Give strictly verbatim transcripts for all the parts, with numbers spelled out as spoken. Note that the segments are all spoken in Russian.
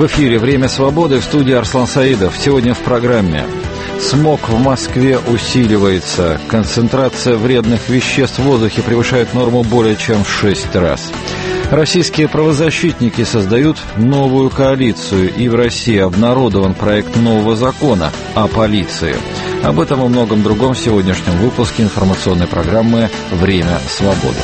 В эфире «Время свободы», в студии Арслан Саидов. Сегодня в программе. Смог в Москве усиливается. Концентрация вредных веществ в воздухе превышает норму более чем в шесть раз. Российские правозащитники создают новую коалицию, и в России обнародован проект нового закона о полиции. Об этом и многом другом в сегодняшнем выпуске информационной программы «Время свободы».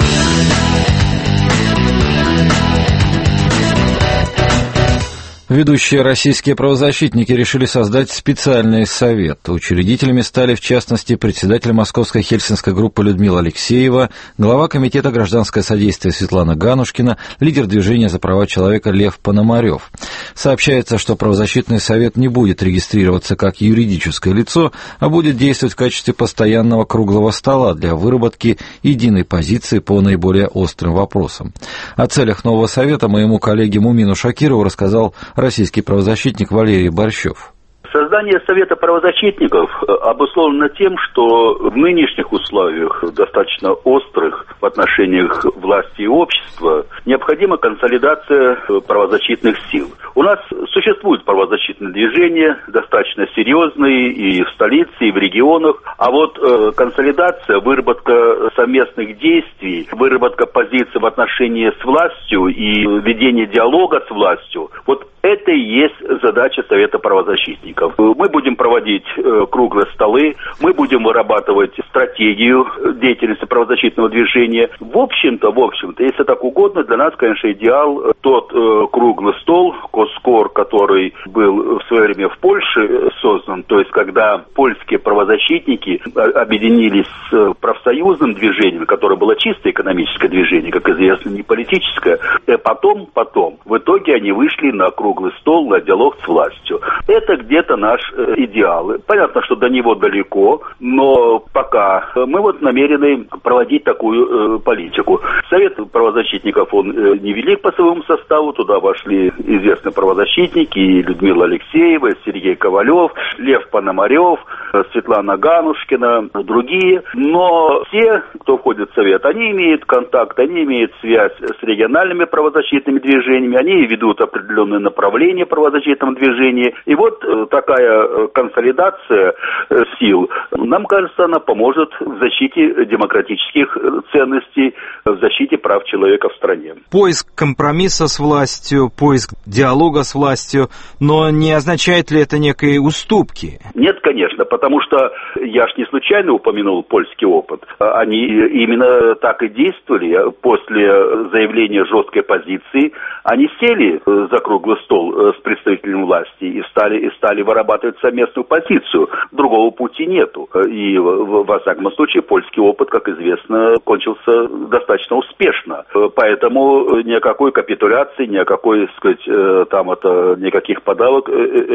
Ведущие российские правозащитники решили создать специальный совет. Учредителями стали, в частности, председатель Московской Хельсинской группы Людмила Алексеева, глава Комитета гражданское содействие Светлана Ганушкина, лидер движения за права человека Лев Пономарев. Сообщается, что правозащитный совет не будет регистрироваться как юридическое лицо, а будет действовать в качестве постоянного круглого стола для выработки единой позиции по наиболее острым вопросам. О целях нового совета моему коллеге Мумину Шакирову рассказал российский правозащитник Валерий Борщев. Создание Совета правозащитников обусловлено тем, что в нынешних условиях, достаточно острых в отношениях власти и общества, необходима консолидация правозащитных сил. У нас существуют правозащитные движения, достаточно серьезные и в столице, и в регионах, а вот э, консолидация, выработка совместных действий, выработка позиций в отношении с властью и ведение диалога с властью, вот это и есть задача Совета правозащитников. Мы будем проводить э, круглые столы, мы будем вырабатывать стратегию деятельности правозащитного движения. В общем-то, в общем-то, если так угодно, для нас, конечно, идеал тот э, круглый стол, Коскор, который был в свое время в Польше создан, то есть когда польские правозащитники объединились с профсоюзным движением, которое было чисто экономическое движение, как известно, не политическое, и потом, потом, в итоге они вышли на круглый стол, на диалог с властью. Это где-то наш э, идеал. Понятно, что до него далеко, но пока мы вот намерены проводить такую э, политику. Совет правозащитников, он э, невелик по своему составу, туда вошли известные правозащитники, и Людмила Алексеева, Сергей Ковалев, Лев Пономарев, Светлана Ганушкина, другие. Но все, кто входит в Совет, они имеют контакт, они имеют связь с региональными правозащитными движениями, они ведут определенные направления правозащитного движения. И вот э, такая консолидация э, сил, нам кажется, она поможет в защите демократических ценностей, в защите прав человека в стране. Поиск компромисса с властью, поиск диалога с властью, но не означает ли это некие уступки? Нет, конечно, потому что я ж не случайно упомянул польский опыт. Они именно так и действовали. После заявления жесткой позиции они сели за круглый стол с представителями власти и стали, и стали вырабатывать совместную позицию. Другого пути нету. И, во всяком случае, польский опыт, как известно, кончился достаточно успешно. Поэтому никакой капитуляции, никакой, так сказать, там это, никаких подавок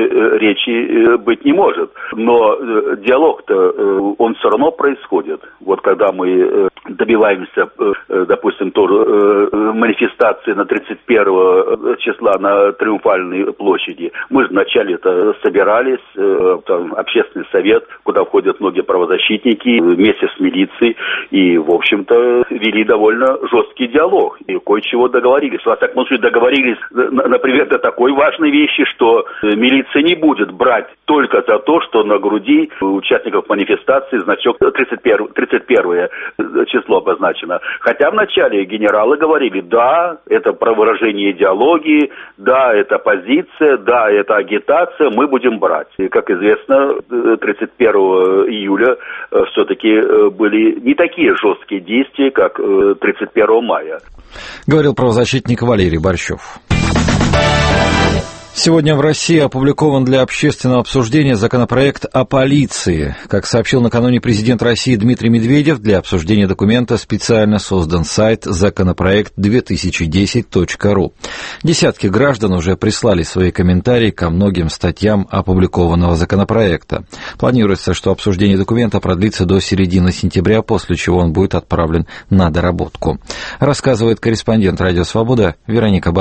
речи быть не может. Но диалог-то, он все равно происходит. Вот когда мы добиваемся, допустим, тоже манифестации на тридцать первого числа на Триумфальной площади, мы же вначале-то собирались, там, общественный совет, куда входят многие правозащитники, вместе с милицией, и, в общем-то, вели довольно жесткий диалог, и кое-чего договорились. Во всяком случае, договорились, например, до такой важной вещи, что милиция не будет брать только за то, что на груди участников манифестации значок тридцать первое число обозначено. Хотя вначале генералы говорили, да, это про выражение идеологии, да, это позиция, да, это агитация, мы будем брать. И, как известно, тридцать первого июля все-таки были не такие жесткие действия, как тридцать первого мая. Говорил правозащитник Валерий Борщев. Сегодня в России опубликован для общественного обсуждения законопроект о полиции. Как сообщил накануне президент России Дмитрий Медведев, для обсуждения документа специально создан сайт законопроект две тысячи десять точка ру. Десятки граждан уже прислали свои комментарии ко многим статьям опубликованного законопроекта. Планируется, что обсуждение документа продлится до середины сентября, после чего он будет отправлен на доработку. Рассказывает корреспондент «Радио Свобода» Вероника Баде.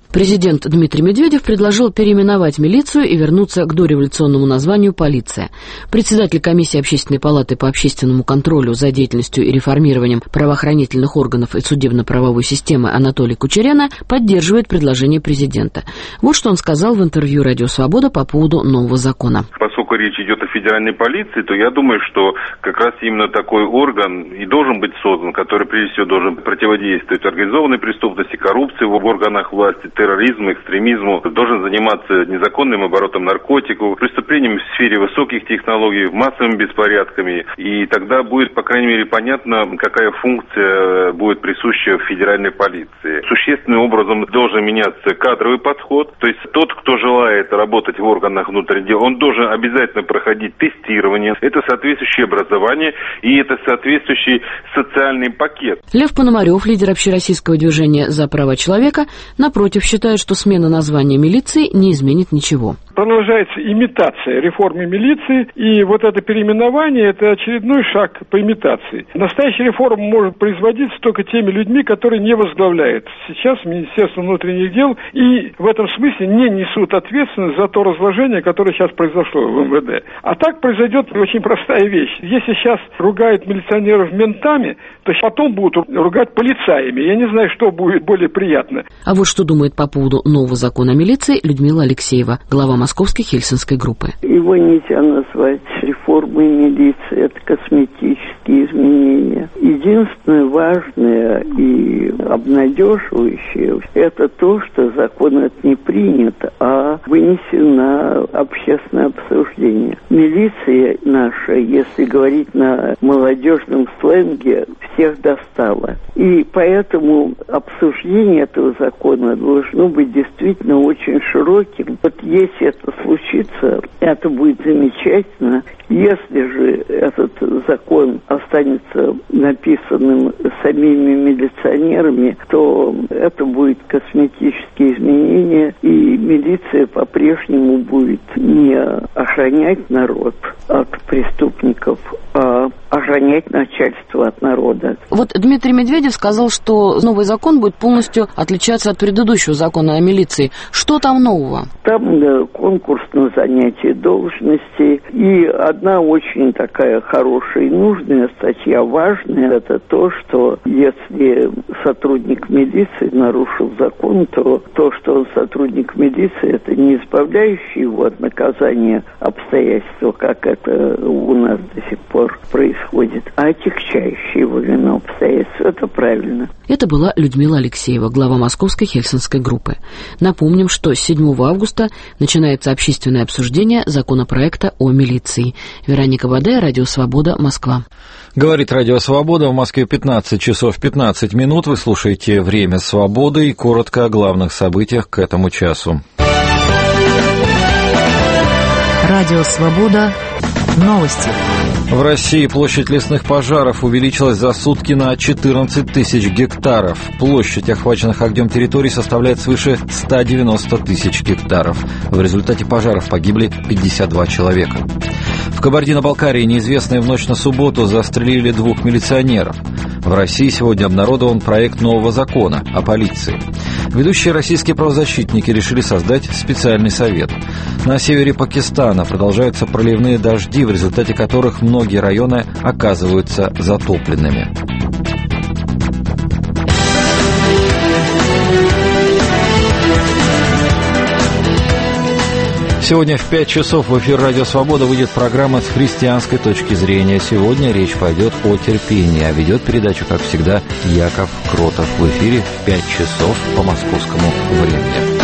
Президент Дмитрий Медведев предложил переименовать милицию и вернуться к дореволюционному названию «полиция». Председатель комиссии Общественной палаты по общественному контролю за деятельностью и реформированием правоохранительных органов и судебно-правовой системы Анатолий Кучеряна поддерживает предложение президента. Вот что он сказал в интервью «Радио Свобода» по поводу нового закона. Поскольку речь идет о федеральной полиции, то я думаю, что как раз именно такой орган и должен быть создан, который прежде всего должен противодействовать организованной преступности, коррупции в органах власти, терроризму, экстремизму, должен заниматься незаконным оборотом наркотиков, преступлениями в сфере высоких технологий, массовыми беспорядками. И тогда будет, по крайней мере, понятно, какая функция будет присуща в федеральной полиции. Существенным образом должен меняться кадровый подход. То есть тот, кто желает работать в органах внутренних дел, он должен обязательно проходить тестирование. Это соответствующее образование и это соответствующий социальный пакет. Лев Пономарев, лидер общероссийского движения «За права человека», напротив, считает, что смена названия милиции не изменит ничего. Продолжается имитация реформы милиции, и вот это переименование – это очередной шаг по имитации. Настоящая реформа может производиться только теми людьми, которые не возглавляют сейчас Министерство внутренних дел, и в этом смысле не несут ответственность за то разложение, которое сейчас произошло в эм вэ дэ. А так произойдет очень простая вещь. Если сейчас ругают милиционеров ментами, то потом будут ругать полицаями. Я не знаю, что будет более приятно. А вот что думает по поводу нового закона о милиции Людмила Алексеева, глава Московской Хельсинской группы. Его нельзя назвать реформой милиции, это косметические изменения. Единственное важное и обнадеживающее – это то, что закон этот не принят, а вынесен на общественное обсуждение. Милиция наша, если говорить на молодежном сленге, всех достала. И поэтому обсуждение этого закона должно быть действительно очень широким. Вот если это случится, это будет замечательно. Если же этот закон останется написанным самими милиционерами, то это будет косметические изменения, и милиция по-прежнему будет не охранять народ от преступников, а охранять начальство от народа. Вот Дмитрий Медведев сказал, что новый закон будет полностью отличаться от предыдущего закона о милиции. Что там нового? Там да, конкурс на занятие должности. И одна очень такая хорошая и нужная статья, важная, это то, что если сотрудник милиции нарушил закон, то то, что он сотрудник милиции, это не избавляющий его от наказания обстоятельства, как это у нас до сих пор происходит, а отягчающие его вину обстоятельства. Это правильно. Это была Людмила Алексеева, глава Московской Хельсинской группы. Напомним, что с седьмого августа начинается общественное обсуждение законопроекта о милиции. Вероника Бадея, Радио Свобода, Москва. Говорит Радио Свобода, в Москве пятнадцать часов пятнадцать минут. Вы слушаете «Время свободы» и коротко о главных событиях к этому часу. Радио Свобода. Новости. В России площадь лесных пожаров увеличилась за сутки на четырнадцать тысяч гектаров. Площадь охваченных огнем территорий составляет свыше ста девяноста тысяч гектаров. В результате пожаров погибли пятьдесят два человека. В Кабардино-Балкарии неизвестные в ночь на субботу застрелили двух милиционеров. В России сегодня обнародован проект нового закона о полиции. Ведущие российские правозащитники решили создать специальный совет. На севере Пакистана продолжаются проливные дожди, в результате которых многие районы оказываются затопленными. Сегодня в пять часов в эфир «Радио Свобода» выйдет программа «С христианской точки зрения». Сегодня речь пойдет о терпении, а ведет передачу, как всегда, Яков Кротов. В эфире в пять часов по московскому времени.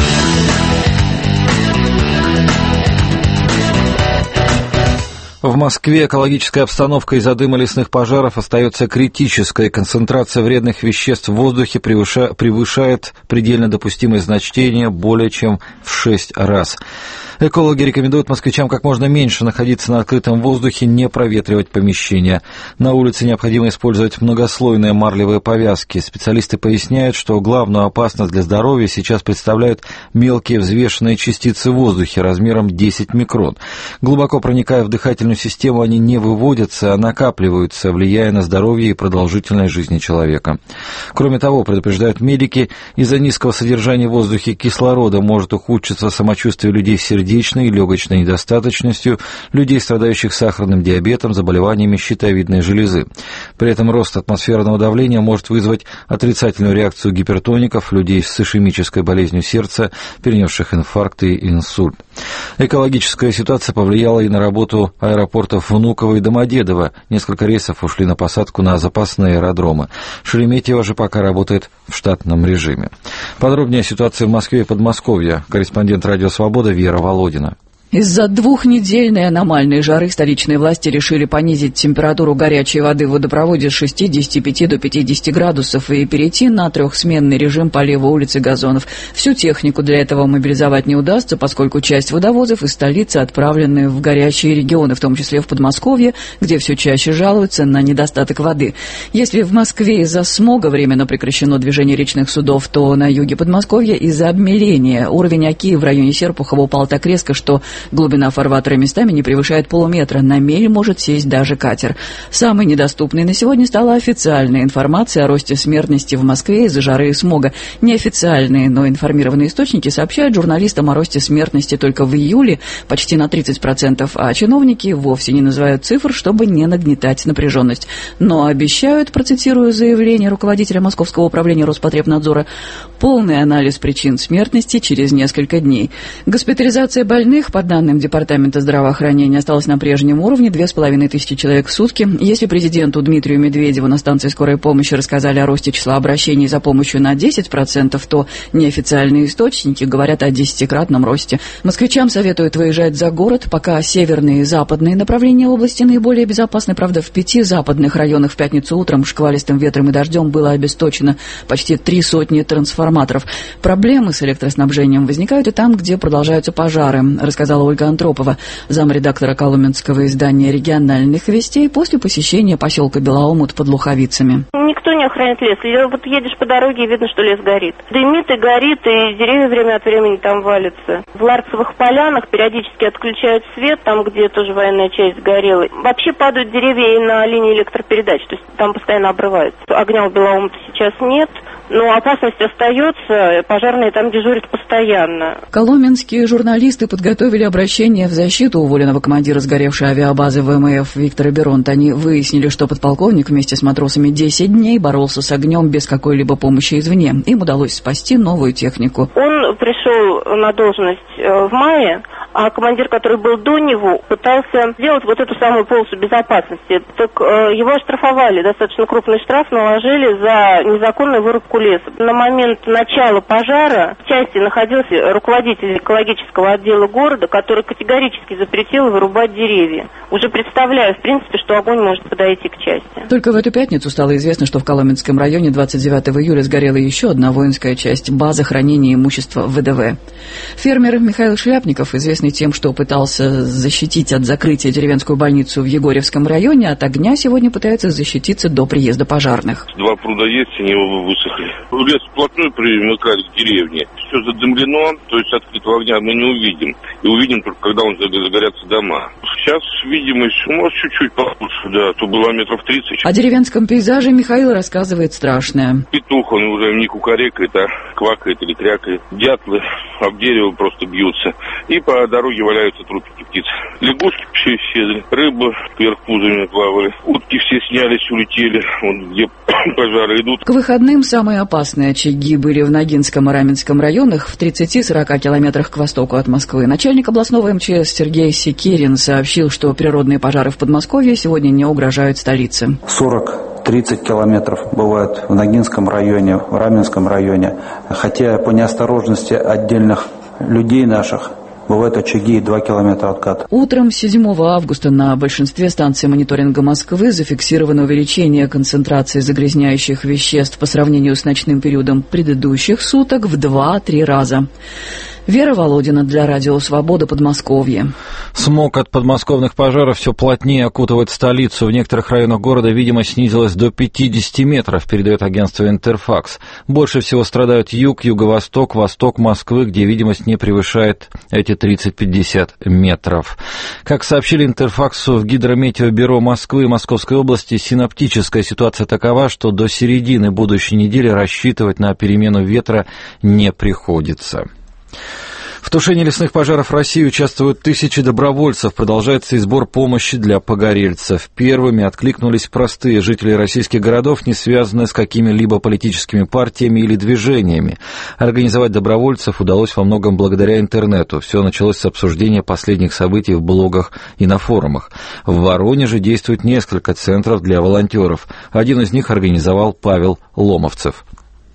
В Москве экологическая обстановка из-за дыма лесных пожаров остается критической. Концентрация вредных веществ в воздухе превышает предельно допустимые значения более чем в шесть раз. Экологи рекомендуют москвичам как можно меньше находиться на открытом воздухе, не проветривать помещения. На улице необходимо использовать многослойные марлевые повязки. Специалисты поясняют, что главную опасность для здоровья сейчас представляют мелкие взвешенные частицы в воздухе размером десять микрон. Глубоко проникая в дыхательную нервную систему они не выводятся, а накапливаются, влияя на здоровье и продолжительность жизни человека. Кроме того, предупреждают медики, из-за низкого содержания в воздухе кислорода может ухудшиться самочувствие людей с сердечной и легочной недостаточностью, людей, страдающих сахарным диабетом, заболеваниями щитовидной железы. При этом рост атмосферного давления может вызвать отрицательную реакцию гипертоников, людей с ишемической болезнью сердца, перенесших инфаркт и инсульт. Экологическая ситуация повлияла и на работу аэропортов Внуково и Домодедово. Несколько рейсов ушли на посадку на запасные аэродромы. Шереметьево же пока работает в штатном режиме. Подробнее о ситуации в Москве и Подмосковье. Корреспондент «Радио Свобода» Вера Володина. Из-за двухнедельной аномальной жары столичные власти решили понизить температуру горячей воды в водопроводе с шестидесяти пяти до пятидесяти градусов и перейти на трехсменный режим полива улиц и газонов. Всю технику для этого мобилизовать не удастся, поскольку часть водовозов из столицы отправлены в горячие регионы, в том числе в Подмосковье, где все чаще жалуются на недостаток воды. Если в Москве из-за смога временно прекращено движение речных судов, то на юге Подмосковья из-за обмеления уровень Оки в районе Серпухова упал так резко, что глубина фарватера местами не превышает полуметра. На мель может сесть даже катер. Самой недоступной на сегодня стала официальная информация о росте смертности в Москве из-за жары и смога. Неофициальные, но информированные источники сообщают журналистам о росте смертности только в июле почти на тридцать процентов, а чиновники вовсе не называют цифр, чтобы не нагнетать напряженность. Но обещают, процитирую заявление руководителя Московского управления Роспотребнадзора, полный анализ причин смертности через несколько дней. Госпитализация больных, по данным Департамента здравоохранения, осталось на прежнем уровне — две с половиной тысячи человек в сутки. Если президенту Дмитрию Медведеву на станции скорой помощи рассказали о росте числа обращений за помощью на десять процентов, то неофициальные источники говорят о десятикратном росте. Москвичам советуют выезжать за город, пока северные и западные направления области наиболее безопасны. Правда, в пяти западных районах в пятницу утром шквалистым ветром и дождем было обесточено почти три сотни трансформаторов. Проблемы с электроснабжением возникают и там, где продолжаются пожары, рассказала Ольга Антропова, замредактора коломенского издания «Региональных вестей», после посещения поселка Белоомут под Луховицами. Никто не охраняет лес. Вот едешь по дороге, и видно, что лес горит. Дымит и горит, и деревья время от времени там валятся. В Ларцевых полянах периодически отключают свет, там, где тоже военная часть горела. Вообще падают деревья и на линии электропередач, то есть там постоянно обрываются. Огня у Белоомута сейчас нет, но опасность остается, пожарные там дежурят постоянно. Коломенские журналисты подготовили обращение в защиту уволенного командира сгоревшей авиабазы ВМФ Виктора Беронта. Они выяснили, что подполковник вместе с матросами десять дней боролся с огнем без какой-либо помощи извне. Им удалось спасти новую технику. Он пришел на должность в мае, а командир, который был до него, пытался сделать вот эту самую полосу безопасности. Так э, его оштрафовали, достаточно крупный штраф наложили за незаконную вырубку леса. На момент начала пожара в части находился руководитель экологического отдела города, который категорически запретил вырубать деревья. Уже представляю, в принципе, что огонь может подойти к части. Только в эту пятницу стало известно, что в Коломенском районе двадцать девятого июля сгорела еще одна воинская часть — база хранения имущества ВДВ. Фермер Михаил Шляпников, известный тем, что пытался защитить от закрытия деревенскую больницу в Егорьевском районе, от огня сегодня пытается защититься до приезда пожарных. Два пруда есть, они высохли. Лес вплотную примыкает к деревне. Все задымлено, то есть открытого огня мы не увидим. И увидим только, когда он загорятся дома. Сейчас видимость, может, чуть-чуть получше, да, то было метров тридцать. О деревенском пейзаже Михаил рассказывает страшное. Петух, он уже не кукарекает, а квакает или крякает. Дятлы об дерево просто бьются. И по дороге валяются трупики птиц. Лягушки все исчезли, рыбы вверх пузами плавали. Утки все снялись, улетели, вон где пожары идут. К выходным самые опасные очаги были в Ногинском и Раменском районах, в тридцати-сорока километрах к востоку от Москвы. Начальник областного эм че эс Сергей Секирин сообщил, что природные пожары в Подмосковье сегодня не угрожают столице. сорок-тридцать километров бывает в Ногинском районе, в Раменском районе. Хотя по неосторожности отдельных людей наших бывают очаги и два километра откат. Утром седьмого августа на большинстве станций мониторинга Москвы зафиксировано увеличение концентрации загрязняющих веществ по сравнению с ночным периодом предыдущих суток в два-три раза. Вера Володина для Радио Свобода, Подмосковье. Смог от подмосковных пожаров все плотнее окутывает столицу. В некоторых районах города видимость снизилась до пятидесяти метров, передает агентство «Интерфакс». Больше всего страдают юг, юго-восток, восток Москвы, где видимость не превышает эти тридцать-пятьдесят метров. Как сообщили «Интерфаксу» в Гидрометеобюро Москвы и Московской области, синоптическая ситуация такова, что до середины будущей недели рассчитывать на перемену ветра не приходится. В тушении лесных пожаров в России участвуют тысячи добровольцев. Продолжается и сбор помощи для погорельцев. Первыми откликнулись простые жители российских городов, не связанные с какими-либо политическими партиями или движениями. Организовать добровольцев удалось во многом благодаря интернету. Все началось с обсуждения последних событий в блогах и на форумах. В Воронеже действует несколько центров для волонтеров. Один из них организовал Павел Ломовцев.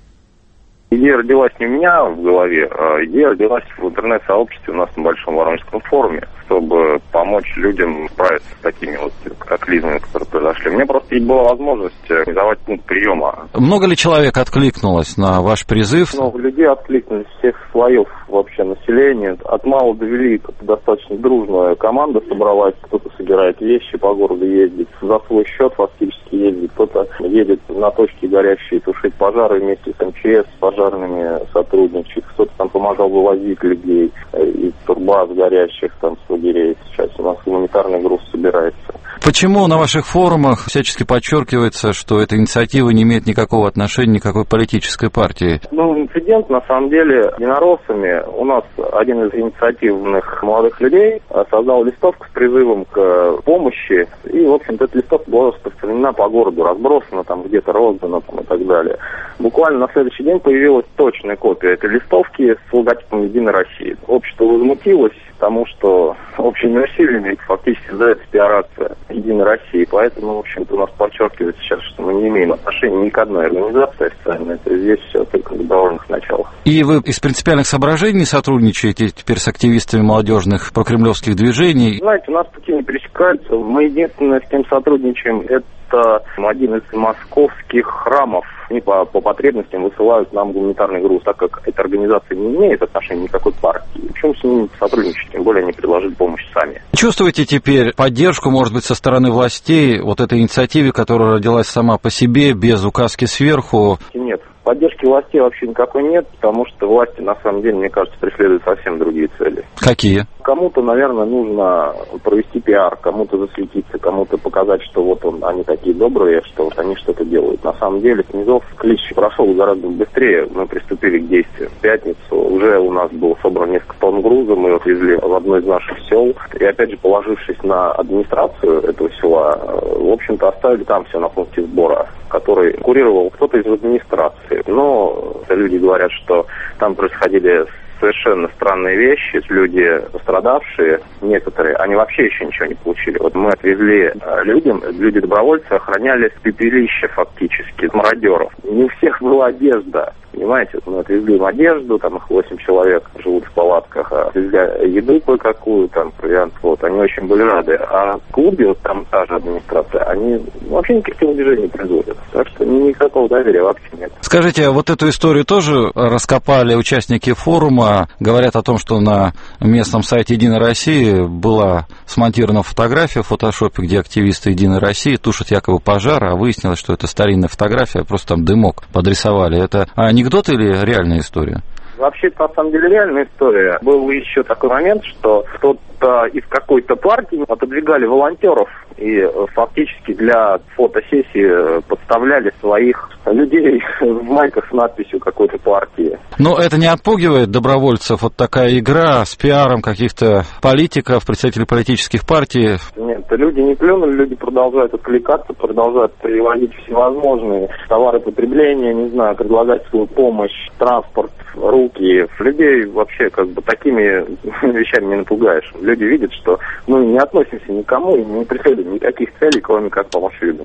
Идея родилась не у меня в голове, а идея родилась в интернет-сообществе у нас на Большом Воронежском форуме, чтобы помочь людям справиться с такими вот катаклизмами, которые произошли. Мне просто не была возможность организовать пункт приема. Много ли человек откликнулось на ваш призыв? Много людей откликнулись, всех слоев вообще населения. От мала до велика достаточно дружная команда собралась. Кто-то собирает вещи, по городу ездит, за свой счет фактически ездит. Кто-то едет на точки горящие тушить пожары вместе с эм че эс, с пожарными сотрудничать. Кто-то там помогал вывозить людей из турбаз горящих там с лагерей. Сейчас у нас гуманитарный груз собирается. Почему на ваших форумах всячески подчеркивается, что эта инициатива не имеет никакого отношения никакой политической партии? Ну, инцидент, на самом деле, единороссами. У нас один из инициативных молодых людей создал листовку с призывом к помощи. И, в общем-то, эта листовка была распространена по городу, разбросана, там где-то роздана там, и так далее. Буквально на следующий день появилась точная копия этой листовки с логотипом «Единой России». Общество возмутилось тому, что общими усилиями фактически задается пиар-акция «Единой России». Поэтому, в общем-то, у нас подчеркивается сейчас, что мы не имеем отношения ни к одной организации официальной. Это здесь все только на добровольных началах. И вы из принципиальных соображений сотрудничаете теперь с активистами молодежных прокремлевских движений? Знаете, у нас пути не пересекаются. Мы единственное, с кем сотрудничаем, это один из московских храмов. Они по, по потребностям высылают нам гуманитарный груз, так как эта организация не имеет отношения никакой партии. Почему с ними сотрудничать? Тем более они предложили помощь сами. Чувствуете теперь поддержку, может быть, со стороны властей вот этой инициативе, которая родилась сама по себе, без указки сверху? Нет. Поддержки властей вообще никакой нет, потому что власти, на самом деле, мне кажется, преследуют совсем другие цели. Какие? Кому-то, наверное, нужно провести пиар, кому-то засветиться, кому-то показать, что вот он, они такие добрые, что вот они что-то делают. На самом деле, снизов клич прошел гораздо быстрее, мы приступили к действию. В пятницу уже у нас было собрано несколько тонн груза, мы его везли в одно из наших сел. И опять же, положившись на администрацию этого села, в общем-то, оставили там все на пункте сбора, который курировал кто-то из администрации. Но люди говорят, что там происходили совершенно странные вещи. Люди пострадавшие, некоторые, они вообще еще ничего не получили. Вот мы отвезли людям, люди-добровольцы охраняли пепелище фактически, мародеров. Не у всех была одежда. Понимаете, мы отвезли им одежду, там их восемь человек живут в палатках, а отвезли еду кое-какую, там, провиант, вот, они очень были рады. А в клубе, вот там та же администрация, они вообще никаких движений не производят. Так что никакого доверия вообще нет. Скажите, а вот эту историю тоже раскопали участники форума? Говорят о том, что на местном сайте «Единой России» была смонтирована фотография в фотошопе, где активисты «Единой России» тушат якобы пожар, а выяснилось, что это старинная фотография, просто там дымок подрисовали. Это анекдот или реальная история? Вообще, на самом деле, реальная история. Был еще такой момент, что кто-то из какой-то партии отодвигали волонтеров и фактически для фотосессии подставляли своих людей в майках с надписью какой-то партии. Но это не отпугивает добровольцев? Вот такая игра с пиаром каких-то политиков, представителей политических партий? Нет, люди не плюнули, люди продолжают откликаться, продолжают привозить всевозможные товары потребления, не знаю, предлагать свою помощь, транспорт, руки. Людей вообще как бы такими вещами не напугаешь. Люди видят, что мы не относимся никому и не преследуем никаких целей, кроме как помочь людям.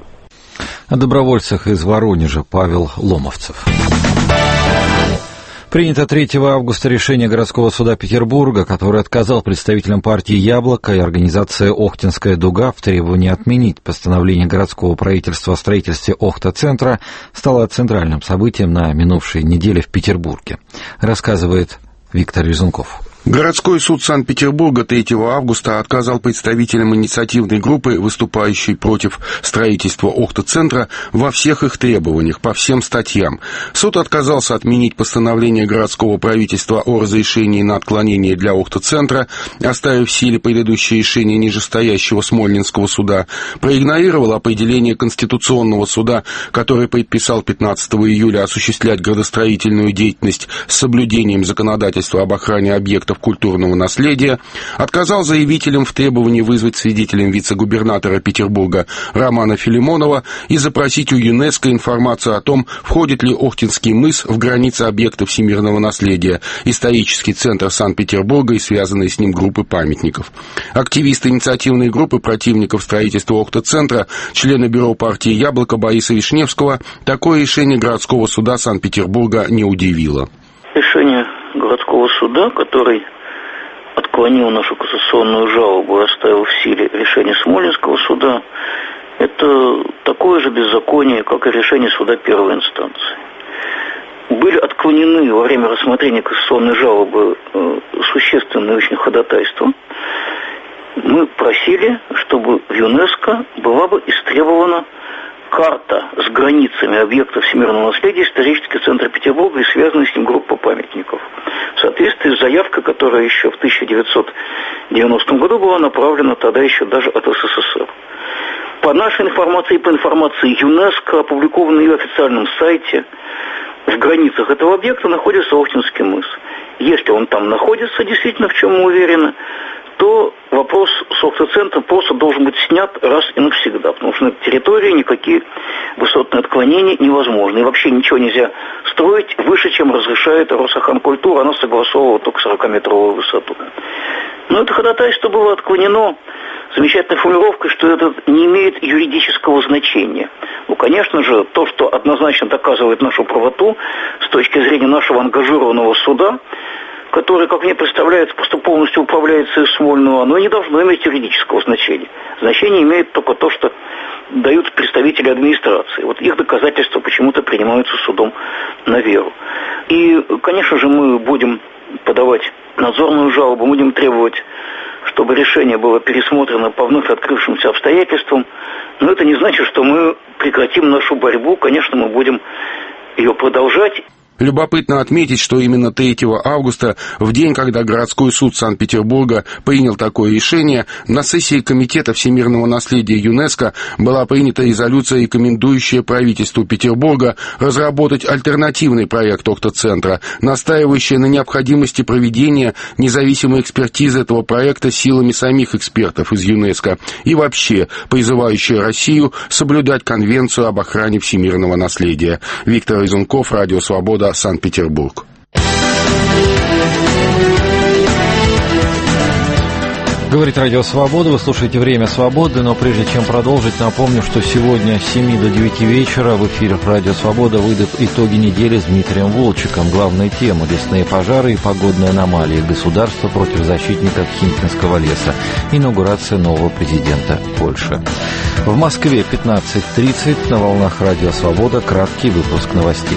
О добровольцах из Воронежа Павел Ломовцев. Принято третьего августа решение городского суда Петербурга, который отказал представителям партии «Яблоко» и организации «Охтинская дуга» в требовании отменить постановление городского правительства о строительстве Охта-центра, стало центральным событием на минувшей неделе в Петербурге. Рассказывает Виктор Резунков. Городской суд Санкт-Петербурга третьего августа отказал представителям инициативной группы, выступающей против строительства Охта-центра, во всех их требованиях, по всем статьям. Суд отказался отменить постановление городского правительства о разрешении на отклонение для Охта-центра, оставив в силе предыдущее решение нижестоящего Смольнинского суда, проигнорировал определение Конституционного суда, который предписал пятнадцатого июля осуществлять градостроительную деятельность с соблюдением законодательства об охране объектов культурного наследия, отказал заявителям в требовании вызвать свидетелем вице-губернатора Петербурга Романа Филимонова и запросить у ЮНЕСКО информацию о том, входит ли Охтинский мыс в границы объекта всемирного наследия, исторический центр Санкт-Петербурга и связанные с ним группы памятников. Активисты инициативной группы противников строительства Охта-центра, члены бюро партии «Яблоко» Бориса Вишневского, такое решение городского суда Санкт-Петербурга не удивило. Решение городского суда, который отклонил нашу кассационную жалобу и оставил в силе решение Смольнинского суда, это такое же беззаконие, как и решение суда первой инстанции. Были отклонены во время рассмотрения кассационной жалобы э, существенные очень ходатайства. Мы просили, чтобы в ЮНЕСКО была бы истребована карта с границами объектов всемирного наследия, исторический центр Петербурга и связанная с ним группа памятников. В соответствии с заявкой, которая еще в тысяча девятьсот девяностом году была направлена тогда еще даже от СССР. По нашей информации и по информации ЮНЕСКО, опубликованной на официальном сайте, в границах этого объекта находится Охтинский мыс. Если он там находится, действительно, в чем мы уверены, то вопрос с Охта-центром просто должен быть снят раз и навсегда, потому что на территории никакие высотные отклонения невозможны. И вообще ничего нельзя строить выше, чем разрешает Росаханкультура, она согласовывала только сорокаметровую высоту. Но это ходатайство было отклонено замечательной формулировкой, что это не имеет юридического значения. Ну, конечно же, то, что однозначно доказывает нашу правоту с точки зрения нашего ангажированного суда, который, как мне представляется, просто полностью управляется из Смольного, оно не должно иметь юридического значения. Значение имеет только то, что дают представители администрации. Вот их доказательства почему-то принимаются судом на веру. И, конечно же, мы будем подавать надзорную жалобу, будем требовать, чтобы решение было пересмотрено по вновь открывшимся обстоятельствам. Но это не значит, что мы прекратим нашу борьбу. Конечно, мы будем ее продолжать. Любопытно отметить, что именно третьего августа, в день, когда городской суд Санкт-Петербурга принял такое решение, на сессии Комитета всемирного наследия ЮНЕСКО была принята резолюция, рекомендующая правительству Петербурга разработать альтернативный проект Охта-центра, настаивающая на необходимости проведения независимой экспертизы этого проекта силами самих экспертов из ЮНЕСКО и вообще призывающая Россию соблюдать Конвенцию об охране всемирного наследия. Виктор Резунков, Радио Свобода, Санкт-Петербург. Говорит Радио Свобода, вы слушаете «Время свободы», но прежде чем продолжить, напомню, что сегодня с семи до девяти вечера в эфире Радио Свобода выйдут итоги недели с Дмитрием Волчиком. Главные темы – лесные пожары и погодные аномалии, государство против защитников Химкинского леса, инаугурация нового президента Польши. В Москве пятнадцать тридцать, на волнах Радио Свобода краткий выпуск новостей.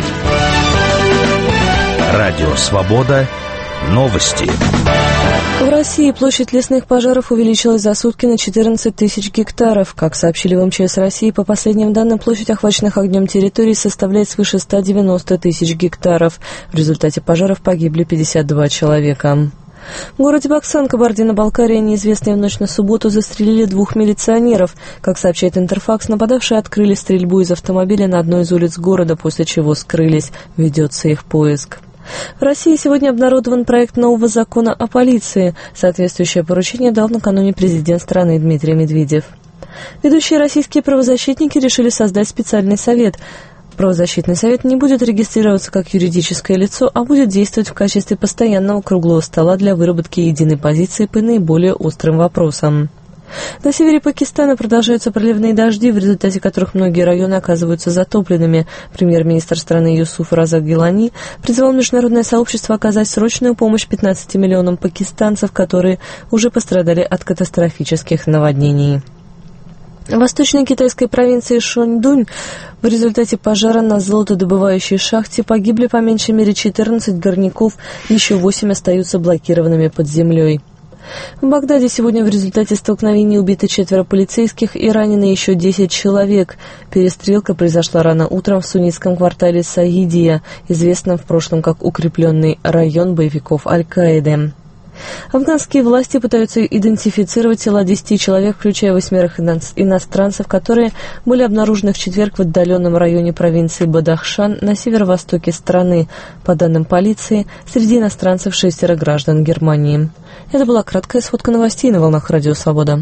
Радио Свобода. Новости. В России площадь лесных пожаров увеличилась за сутки на четырнадцать тысяч гектаров. Как сообщили в МЧС России, по последним данным, площадь охваченных огнем территорий составляет свыше ста девяноста тысяч гектаров. В результате пожаров погибли пятьдесят два человека. В городе Баксан, Кабардино-Балкария, неизвестные в ночь на субботу застрелили двух милиционеров. Как сообщает Интерфакс, нападавшие открыли стрельбу из автомобиля на одной из улиц города, после чего скрылись. Ведется их поиск. В России сегодня обнародован проект нового закона о полиции. Соответствующее поручение дал накануне президент страны Дмитрий Медведев. Ведущие российские правозащитники решили создать специальный совет. Правозащитный совет не будет регистрироваться как юридическое лицо, а будет действовать в качестве постоянного круглого стола для выработки единой позиции по наиболее острым вопросам. На севере Пакистана продолжаются проливные дожди, в результате которых многие районы оказываются затопленными. Премьер-министр страны Юсуф Разак Гилани призвал международное сообщество оказать срочную помощь пятнадцати миллионам пакистанцев, которые уже пострадали от катастрофических наводнений. В восточной китайской провинции Шаньдунь в результате пожара на золотодобывающей шахте погибли по меньшей мере четырнадцать горняков, еще восемь остаются блокированными под землей. В Багдаде сегодня в результате столкновений убиты четверо полицейских и ранены еще десять человек. Перестрелка произошла рано утром в суннитском квартале Саидия, известном в прошлом как укрепленный район боевиков Аль-Каиды. Афганские власти пытаются идентифицировать тела десяти человек, включая восьмерых иностранцев, которые были обнаружены в четверг в отдаленном районе провинции Бадахшан на северо-востоке страны. По данным полиции, среди иностранцев шестеро граждан Германии. Это была краткая сводка новостей на волнах Радио Свобода.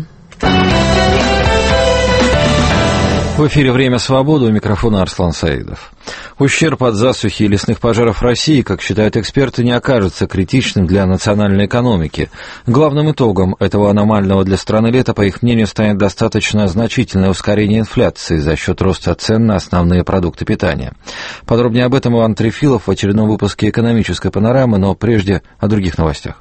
В эфире «Время свободы», у микрофона Арслан Саидов. Ущерб от засухи и лесных пожаров в России, как считают эксперты, не окажется критичным для национальной экономики. Главным итогом этого аномального для страны лета, по их мнению, станет достаточно значительное ускорение инфляции за счет роста цен на основные продукты питания. Подробнее об этом Иван Трефилов в очередном выпуске «Экономической панорамы», но прежде о других новостях.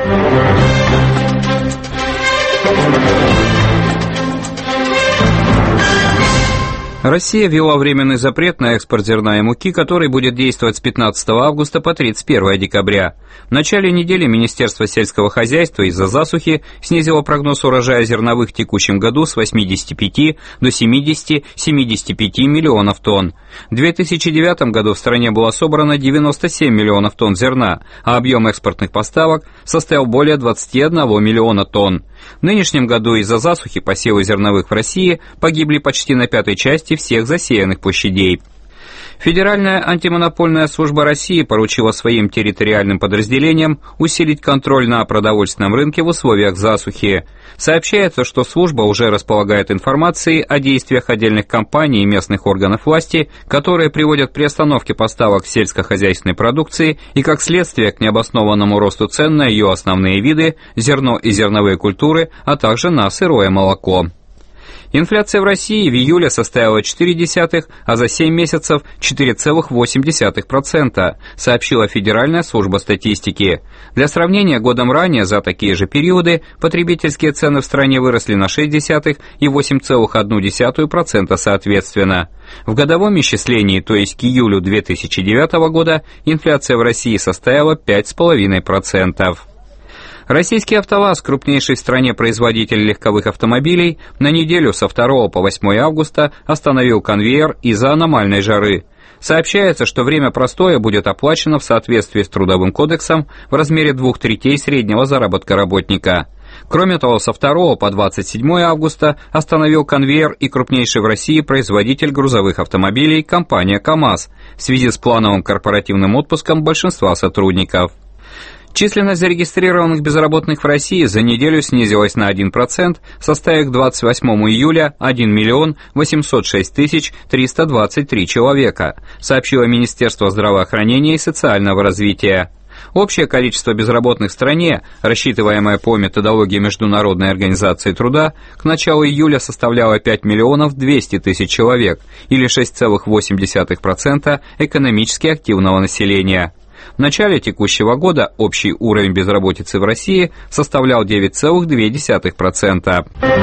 Россия ввела временный запрет на экспорт зерна и муки, который будет действовать с пятнадцатого августа по тридцать первое декабря. В начале недели Министерство сельского хозяйства из-за засухи снизило прогноз урожая зерновых в текущем году с восьмидесяти пяти до семидесяти-семидесяти пяти миллионов тонн. В две тысячи девятом году в стране было собрано девяносто семь миллионов тонн зерна, а объем экспортных поставок составил более двадцати одного миллиона тонн. В нынешнем году из-за засухи посевы зерновых в России погибли почти на пятой части всех засеянных площадей. Федеральная антимонопольная служба России поручила своим территориальным подразделениям усилить контроль на продовольственном рынке в условиях засухи. Сообщается, что служба уже располагает информацией о действиях отдельных компаний и местных органов власти, которые приводят к приостановке поставок сельскохозяйственной продукции и, как следствие, к необоснованному росту цен на ее основные виды – зерно и зерновые культуры, а также на сырое молоко. Инфляция в России в июле составила четыре десятых, а за семь месяцев четыре целых восемь десятых процента, сообщила Федеральная служба статистики. Для сравнения, годом ранее за такие же периоды потребительские цены в стране выросли на шесть десятых и восемь целых одну десятую процента соответственно. В годовом исчислении, то есть к июлю две тысячи девятого года, инфляция в России составила пять целых пять десятых процента. Российский АвтоВАЗ, крупнейший в стране производитель легковых автомобилей, на неделю со второго по восьмое августа остановил конвейер из-за аномальной жары. Сообщается, что время простоя будет оплачено в соответствии с Трудовым кодексом в размере двух третей среднего заработка работника. Кроме того, со второго по двадцать седьмое августа остановил конвейер и крупнейший в России производитель грузовых автомобилей компания КАМАЗ в связи с плановым корпоративным отпуском большинства сотрудников. Численность зарегистрированных безработных в России за неделю снизилась на один процент, составив к двадцать восьмому июля один миллион восемьсот шесть тысяч триста двадцать три человека, сообщило Министерство здравоохранения и социального развития. Общее количество безработных в стране, рассчитываемое по методологии Международной организации труда, к началу июля составляло пять миллионов двести тысяч человек, или шесть целых восемь десятых процента экономически активного населения. В начале текущего года общий уровень безработицы в России составлял девять целых две десятых процента.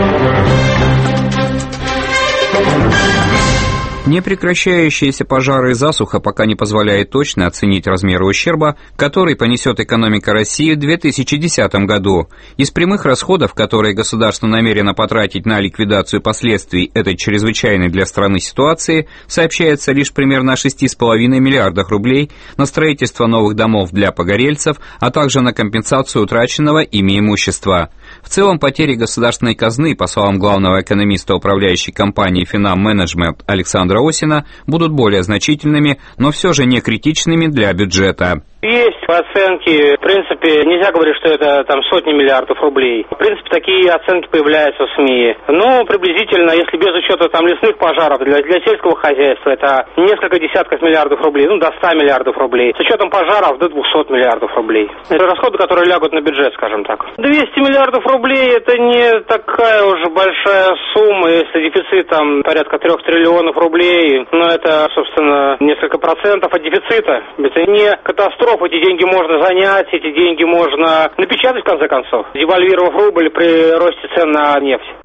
Непрекращающиеся пожары и засуха пока не позволяют точно оценить размеры ущерба, который понесет экономика России в две тысячи десятом году. Из прямых расходов, которые государство намерено потратить на ликвидацию последствий этой чрезвычайной для страны ситуации, сообщается лишь примерно о шести целых пяти десятых миллиардах рублей на строительство новых домов для погорельцев, а также на компенсацию утраченного ими имущества. В целом, потери государственной казны, по словам главного экономиста управляющей компании «Финам Менеджмент» Александра Осина, будут более значительными, но все же не критичными для бюджета. Есть оценки, в принципе, нельзя говорить, что это там сотни миллиардов рублей. В принципе, такие оценки появляются в СМИ. Но приблизительно, если без учета там лесных пожаров, для, для сельского хозяйства это несколько десятков миллиардов рублей, ну до ста миллиардов рублей. С учетом пожаров до двухсот миллиардов рублей. Это расходы, которые лягут на бюджет, скажем так. двести миллиардов рублей это не такая уже большая сумма, если дефицит там порядка трех триллионов рублей, но это, собственно, несколько процентов от дефицита. Это не катастрофа. Эти деньги можно занять, эти деньги можно напечатать в конце концов, девальвировав рубль при росте цен на нефть.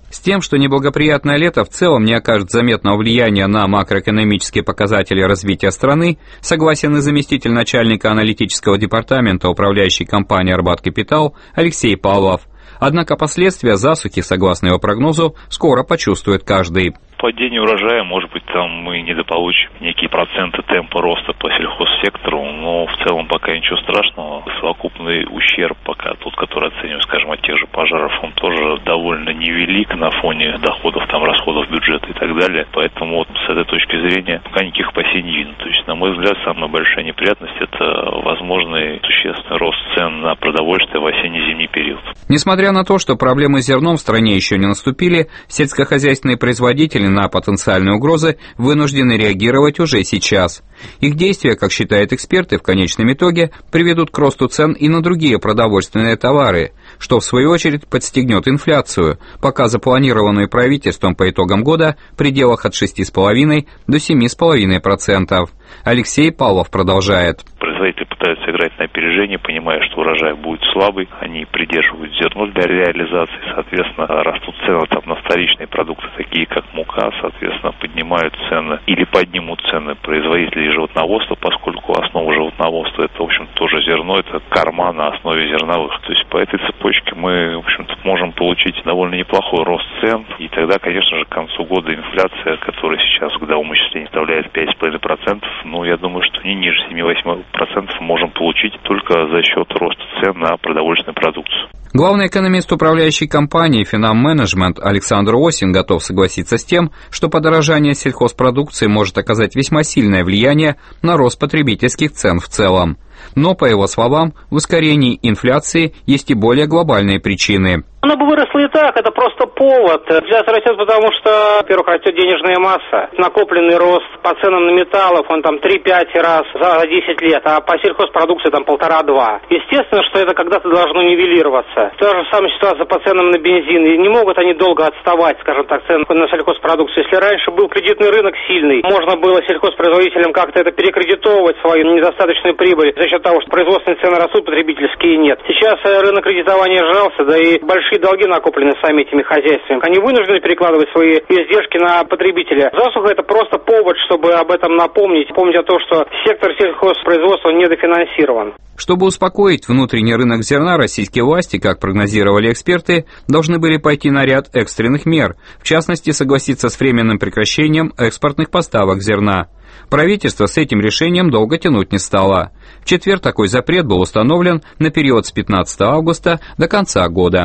С тем, что неблагоприятное лето в целом не окажет заметного влияния на макроэкономические показатели развития страны, согласен и заместитель начальника аналитического департамента управляющей компании «Арбат Капитал» Алексей Павлов. Однако последствия засухи, согласно его прогнозу, скоро почувствует каждый. Падение урожая, может быть, там мы недополучим некие проценты темпа роста по сельхозсектору, но в целом пока ничего страшного. Совокупный ущерб пока тот, который оцениваем, скажем, от тех же пожаров, он тоже довольно невелик на фоне доходов, там, расходов бюджета и так далее. Поэтому вот с этой точки зрения пока никаких опасений не видно. То есть, на мой взгляд, самая большая неприятность – это возможный существенный рост цен на продовольствие в осенне-зимний период. Несмотря на то, что проблемы с зерном в стране еще не наступили, сельскохозяйственные производители на потенциальные угрозы вынуждены реагировать уже сейчас. Их действия, как считают эксперты, в конечном итоге приведут к росту цен и на другие продовольственные товары, что в свою очередь подстегнет инфляцию, пока запланированную правительством по итогам года в пределах от шести целых пяти десятых до семи целых пяти десятых процентов. Алексей Павлов продолжает. Производители пытаются играть на опережение, понимая, что урожай будет слабый, они придерживают зерно для реализации, соответственно, растут цены там на вторичные продукты, такие как мука, соответственно, поднимают цены или поднимут цены производителей животноводства, поскольку основа животноводства это, в общем, тоже зерно, это корма на основе зерновых. То есть по этой цепочке мы, в общем-то, можем получить довольно неплохой рост цен, и тогда, конечно же, к концу года инфляция, которая сейчас к годовому исчислению составляет пять целых пять десятых процента, ну, я думаю, что не ниже семи-восьми процентов можем получить только за счет роста цен на продовольственную продукцию. Главный экономист управляющей компании «Финам-менеджмент» Александр Осин готов согласиться с тем, что подорожание сельхозпродукции может оказать весьма сильное влияние на рост потребительских цен в целом. Но, по его словам, в ускорении инфляции есть и более глобальные причины. Она бы выросла и так, это просто повод. Инфляция растет, потому что, во-первых, растет денежная масса. Накопленный рост по ценам на металлов, он там три-пять раз за десять лет, а по сельхозпродукции там полтора-два. Естественно, что это когда-то должно нивелироваться. Та же самая ситуация по ценам на бензин. И не могут они долго отставать, скажем так, цены на сельхозпродукцию. Если раньше был кредитный рынок сильный, можно было сельхозпроизводителям как-то это перекредитовывать, свою недостаточную прибыль за счет того, что производственные цены растут, потребительские нет. Сейчас рынок кредитования сжался, да и большие долги накоплены сами этими хозяйствами. Они вынуждены перекладывать свои издержки на потребителя. Засуха – это просто повод, чтобы об этом напомнить, помнить о том, что сектор сельхозпроизводства недофинансирован. Чтобы успокоить внутренний рынок зерна, российские власти, как прогнозировали эксперты, должны были пойти на ряд экстренных мер, в частности, согласиться с временным прекращением экспортных поставок зерна. Правительство с этим решением долго тянуть не стало. В четверг такой запрет был установлен на период с пятнадцатого августа до конца года.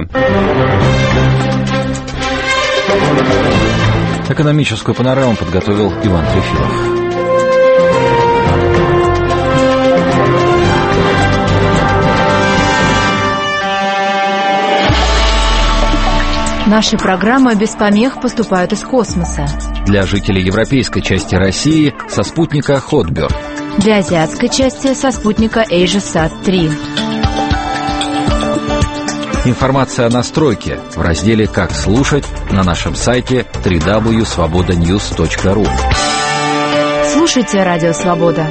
Экономическую панораму подготовил Иван Трефилов. Наши программы без помех поступают из космоса. Для жителей европейской части России со спутника Хотбер. Для азиатской части со спутника AsiaSat три. Информация о настройке в разделе «Как слушать» на нашем сайте дабл ю дабл ю дабл ю точка свобода ньюс точка ру. Слушайте Радио Свобода.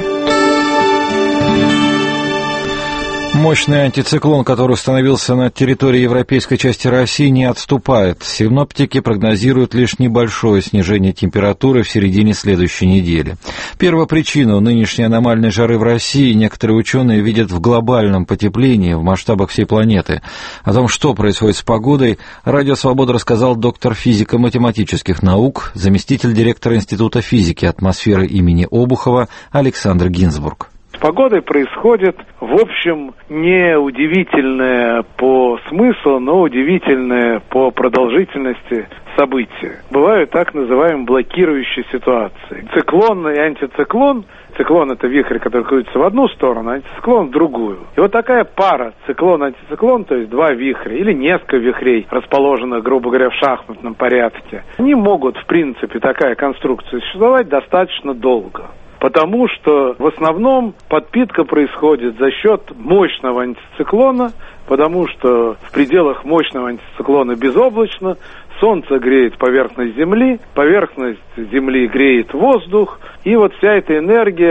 Мощный антициклон, который установился на территории европейской части России, не отступает. Синоптики прогнозируют лишь небольшое снижение температуры в середине следующей недели. Первопричину нынешней аномальной жары в России некоторые ученые видят в глобальном потеплении в масштабах всей планеты. О том, что происходит с погодой, Радио Свобода рассказал доктор физико-математических наук, заместитель директора Института физики атмосферы имени Обухова Александр Гинзбург. С погодой происходит, в общем, не удивительное по смыслу, но удивительное по продолжительности события. Бывают так называемые блокирующие ситуации. Циклон и антициклон. Циклон – это вихрь, который крутится в одну сторону, а антициклон – в другую. И вот такая пара циклон-антициклон, то есть два вихря или несколько вихрей, расположенных, грубо говоря, в шахматном порядке, они могут, в принципе, такая конструкция существовать достаточно долго. Потому что в основном подпитка происходит за счет мощного антициклона, потому что в пределах мощного антициклона безоблачно, Солнце греет поверхность Земли, поверхность Земли греет воздух, и вот вся эта энергия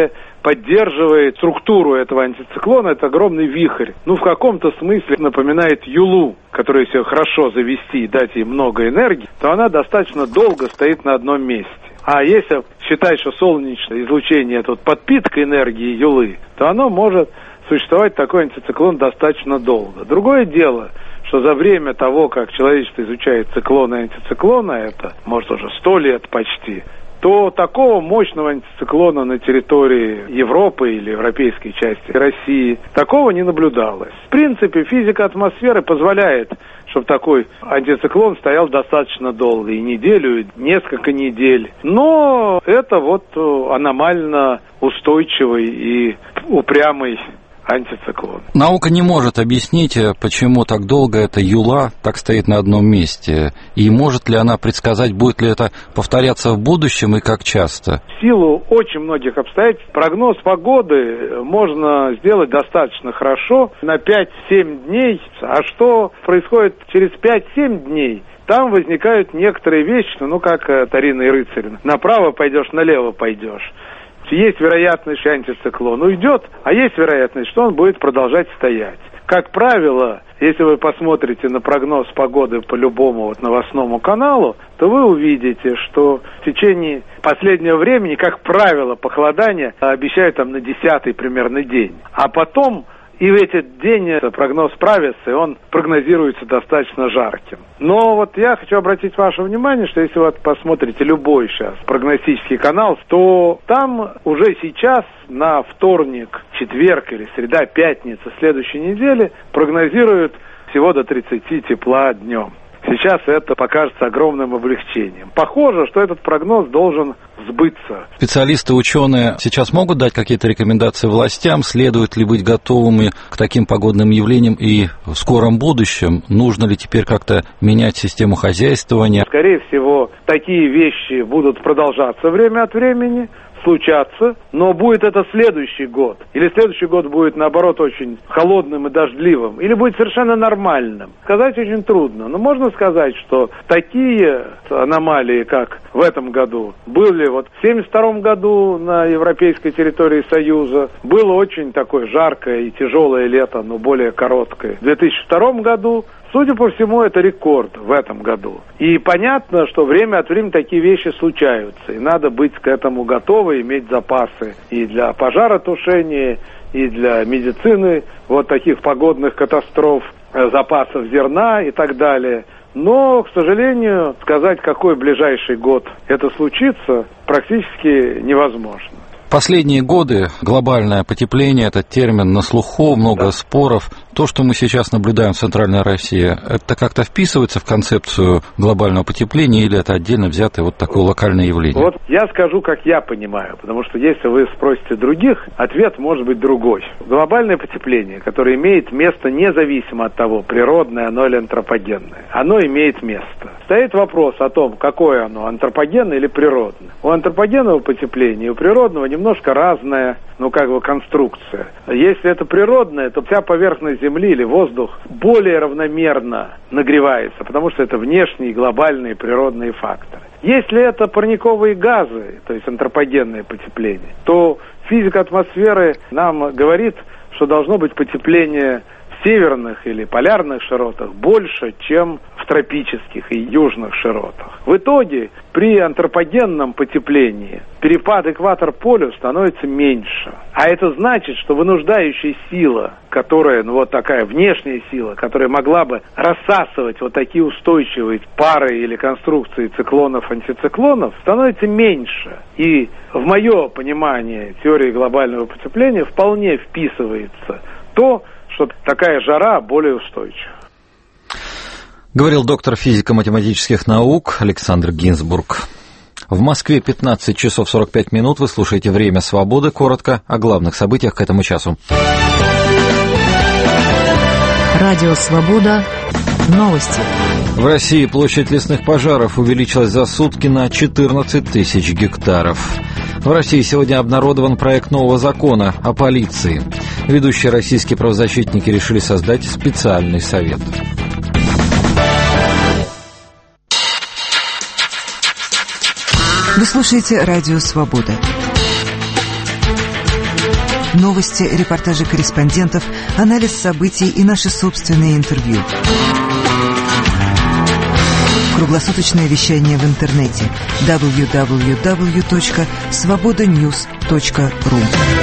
поддерживает структуру этого антициклона. Это огромный вихрь. Ну, в каком-то смысле напоминает Юлу, которую, если хорошо завести и дать ей много энергии, то она достаточно долго стоит на одном месте. А если считать, что солнечное излучение – это вот подпитка энергии Юлы, то оно может существовать, такой антициклон, достаточно долго. Другое дело, что за время того, как человечество изучает циклоны и антициклоны, это, может, уже сто лет почти, то такого мощного антициклона на территории Европы или европейской части России такого не наблюдалось. В принципе, физика атмосферы позволяет, чтобы такой антициклон стоял достаточно долго, и неделю, и несколько недель. Но это вот аномально устойчивый и упрямый антициклон. Наука не может объяснить, почему так долго эта Юла так стоит на одном месте. И может ли она предсказать, будет ли это повторяться в будущем и как часто? В силу очень многих обстоятельств прогноз погоды можно сделать достаточно хорошо на пять-семь дней. А что происходит через пять-семь дней? Там возникают некоторые вещи, ну как старинный рыцарь. Направо пойдешь, налево пойдешь. Есть вероятность, что антициклон уйдет, а есть вероятность, что он будет продолжать стоять. Как правило, если вы посмотрите на прогноз погоды по любому вот новостному каналу, то вы увидите, что в течение последнего времени, как правило, похолодание обещают там на десятый примерно день. А потом и в этот день прогноз правится, и он прогнозируется достаточно жарким. Но вот я хочу обратить ваше внимание, что если вы посмотрите любой сейчас прогностический канал, то там уже сейчас на вторник, четверг или среда, пятница следующей недели прогнозируют всего до тридцати тепла днем. Сейчас это покажется огромным облегчением. Похоже, что этот прогноз должен сбыться. Специалисты, ученые сейчас могут дать какие-то рекомендации властям? Следует ли быть готовыми к таким погодным явлениям и в скором будущем? Нужно ли теперь как-то менять систему хозяйствования? Скорее всего, такие вещи будут продолжаться время от времени, случаться, но будет это следующий год. Или следующий год будет, наоборот, очень холодным и дождливым. Или будет совершенно нормальным. Сказать очень трудно. Но можно сказать, что такие аномалии, как в этом году, были вот в семьдесят втором году на европейской территории Союза. Было очень такое жаркое и тяжелое лето, но более короткое. В две тысячи втором году, судя по всему, это рекорд в этом году. И понятно, что время от времени такие вещи случаются. И надо быть к этому готовы, иметь запасы и для пожаротушения, и для медицины, вот таких погодных катастроф, запасов зерна и так далее. Но, к сожалению, сказать, какой ближайший год это случится, практически невозможно. Последние годы глобальное потепление, этот термин на слуху, много да. споров. То, что мы сейчас наблюдаем в Центральной России, это как-то вписывается в концепцию глобального потепления или это отдельно взятое вот такое локальное явление? Вот я скажу, как я понимаю, потому что если вы спросите других, ответ может быть другой. Глобальное потепление, которое имеет место независимо от того, природное оно или антропогенное, оно имеет место. Стоит вопрос о том, какое оно, антропогенное или природное. У антропогенного потепления и у природного немножко разная, ну, как бы, конструкция. Если это природное, то вся поверхность Земли или воздух более равномерно нагревается, потому что это внешние глобальные природные факторы. Если это парниковые газы, то есть антропогенное потепление, то физика атмосферы нам говорит, что должно быть потепление в северных или полярных широтах больше, чем в тропических и южных широтах. В итоге при антропогенном потеплении перепад экватор-полюс становится меньше. А это значит, что вынуждающая сила, которая, ну вот такая внешняя сила, которая могла бы рассасывать вот такие устойчивые пары или конструкции циклонов-антициклонов, становится меньше. И в мое понимание теории глобального потепления вполне вписывается то, что такая жара более устойчива. Говорил доктор физико-математических наук Александр Гинзбург. В Москве пятнадцать часов сорок пять минут. Вы слушаете «Время свободы». Коротко о главных событиях к этому часу. Радио «Свобода». Новости. В России площадь лесных пожаров увеличилась за сутки на четырнадцать тысяч гектаров. В России сегодня обнародован проект нового закона о полиции. Ведущие российские правозащитники решили создать специальный совет. Вы слушаете «Радио Свобода». Новости, репортажи корреспондентов, анализ событий и наши собственные интервью. Круглосуточное вещание в интернете дабл ю дабл ю дабл ю точка свобода ньюс точка ру.